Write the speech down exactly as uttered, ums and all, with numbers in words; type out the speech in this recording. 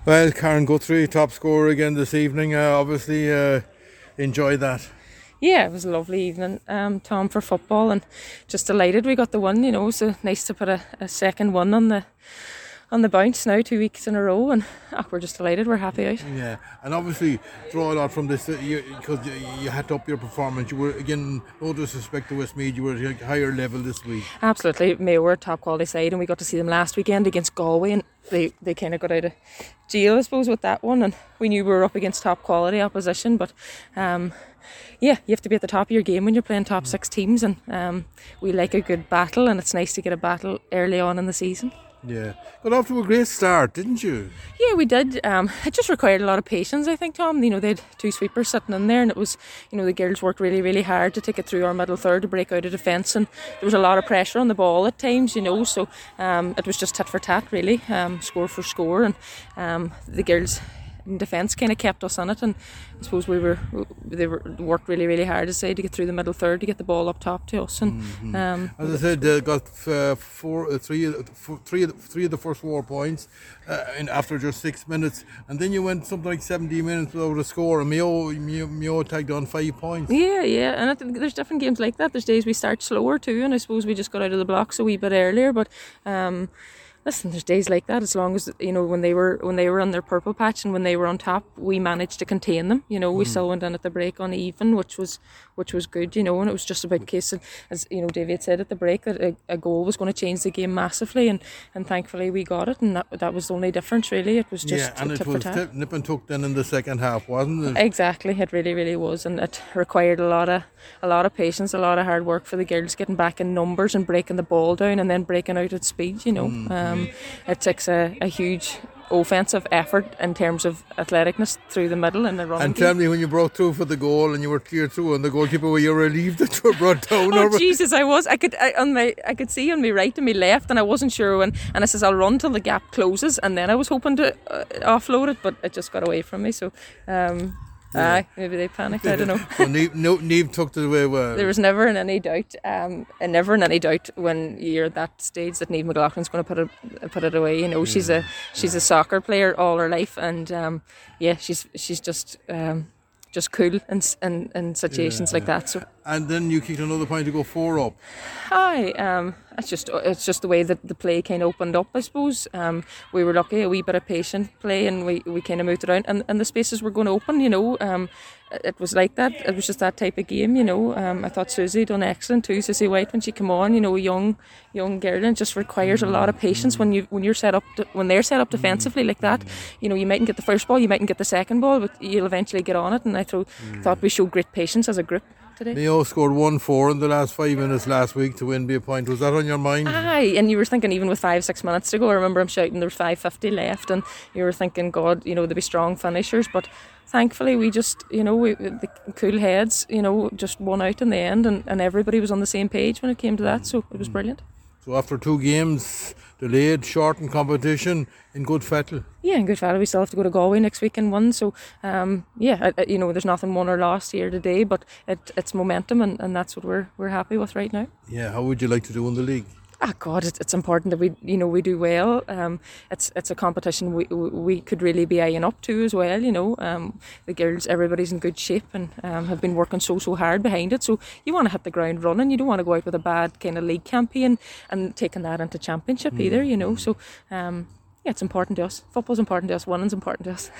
Well, Karen Guthrie, top scorer again this evening. Uh, obviously, uh, enjoy that. Yeah, it was a lovely evening, um, Tom, for football, and just delighted we got the one. You know, so nice to put a, a second one on the on the bounce now, two weeks in a row, and oh, we're just delighted. We're happy out. Yeah, and obviously draw a lot from this because you, you, you had to up your performance. You were, again, no disrespect to Westmeath, you were at a higher level this week. Absolutely, Mayo were a top quality side, and we got to see them last weekend against Galway, and they, they kind of got out of jail, I suppose, with that one, and we knew we were up against top quality opposition, but um, yeah, you have to be at the top of your game when you're playing top six teams, and um, we like a good battle, and it's nice to get a battle early on in the season. Yeah, got off to a great start, didn't you? Yeah, we did. Um, it just required a lot of patience, I think, Tom. You know, they had two sweepers sitting in there, and it was, you know, the girls worked really, really hard to take it through our middle third to break out of defence, and there was a lot of pressure on the ball at times, you know, so um, it was just tit for tat, really, um, score for score, and um, the girls in defence kind of kept us on it, and I suppose we were they were worked really really hard to say to get through the middle third to get the ball up top to us, and mm-hmm. um, as I said, they got uh, four, uh, three, four, three, three of the first four points uh, in after just six minutes, and then you went something like seventeen minutes without a score, and Mayo, Mayo, Mayo tagged on five points. Yeah, yeah, and I think there's different games like that. There's days we start slower too, and I suppose we just got out of the blocks a wee bit earlier, but. Um, Listen, there's days like that. As long as, you know, when they were when they were on their purple patch and when they were on top, we managed to contain them. You know, we mm. still went in at the break uneven, which was which was good. You know, and it was just about a case of, as you know, David said at the break, that a, a goal was going to change the game massively, and, and thankfully we got it, and that that was the only difference really. It was just yeah, and tip it was tip, nip and tuck then in the second half, wasn't it? Exactly, it really really was, and it required a lot of a lot of patience, a lot of hard work for the girls getting back in numbers and breaking the ball down and then breaking out at speed. You know, mm. um, it takes a, a huge offensive effort in terms of athleticness through the middle and the running and game. Tell me, when you broke through for the goal and you were cleared through and the goalkeeper, were you relieved that you were brought down? Oh Jesus, I was. I could I, on my I could see on my right and my left, and I wasn't sure when. And I says I'll run till the gap closes, and then I was hoping to uh, offload it, but it just got away from me. So. Um, Yeah. Aye, maybe they panicked, I don't know. So Niamh, no, Niamh took it away well. There was never in any doubt, um, and never in any doubt when you're at that stage that Niamh McLaughlin's going to put it put it away. You know, yeah. she's a she's yeah. a soccer player all her life, and um, yeah, she's she's just um, just cool in in, in situations yeah, like yeah. that. So. And then you kicked another point to go four up. Aye, um, it's just it's just the way that the play kind of opened up, I suppose. Um, we were lucky, a wee bit of patient play, and we, we kind of moved around, and, and the spaces were going to open, you know. Um, it was like that. It was just that type of game, you know. Um, I thought Susie done excellent too. Susie White, when she came on, you know, a young young girl, and just requires a lot of patience when you when you're set up to, when they're set up defensively like that. You know, you mightn't get the first ball, you mightn't get the second ball, but you'll eventually get on it. And I th- thought we showed great patience as a group today. Mayo scored one four in the last five minutes last week to win by a point. Was that on your mind? Aye, and you were thinking even with five, six minutes to go, I remember him shouting there was five fifty left, and you were thinking, God, you know, they'd be strong finishers, but thankfully we just, you know, we, the cool heads, you know, just won out in the end, and, and everybody was on the same page when it came to that, so it was brilliant. So after two games, delayed, shortened competition in good fettle. Yeah, in good fettle. We still have to go to Galway next week and one. So, um, yeah, I, you know, there's nothing won or lost here today, but it, it's momentum, and, and that's what we're we're happy with right now. Yeah, how would you like to do in the league? Ah, God, it's, it's important that we, you know, we do well. Um, it's it's a competition we we could really be eyeing up to as well. You know, um, the girls, everybody's in good shape and um, have been working so so hard behind it. So you want to hit the ground running. You don't want to go out with a bad kind of league campaign and taking that into championship mm. either. You know, so um, yeah, it's important to us. Football's important to us. Winning's important to us.